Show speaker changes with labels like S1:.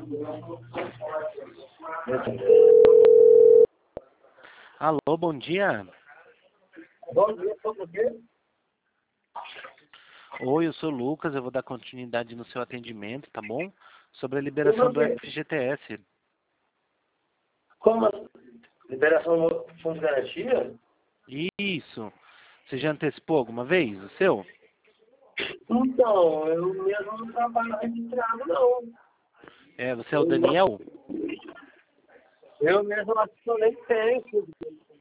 S1: Alô, bom dia.
S2: Bom dia, sobre o quê?
S1: Oi, eu sou o Lucas, eu vou dar continuidade no seu atendimento, tá bom? Sobre a liberação do FGTS.
S2: Como assim? Liberação do fundo de garantia?
S1: Isso. Você já antecipou alguma vez o seu?
S2: Então, eu mesmo não trabalho registrado, não.
S1: É, você é o Daniel?
S2: Eu mesmo acho que eu nem tenho.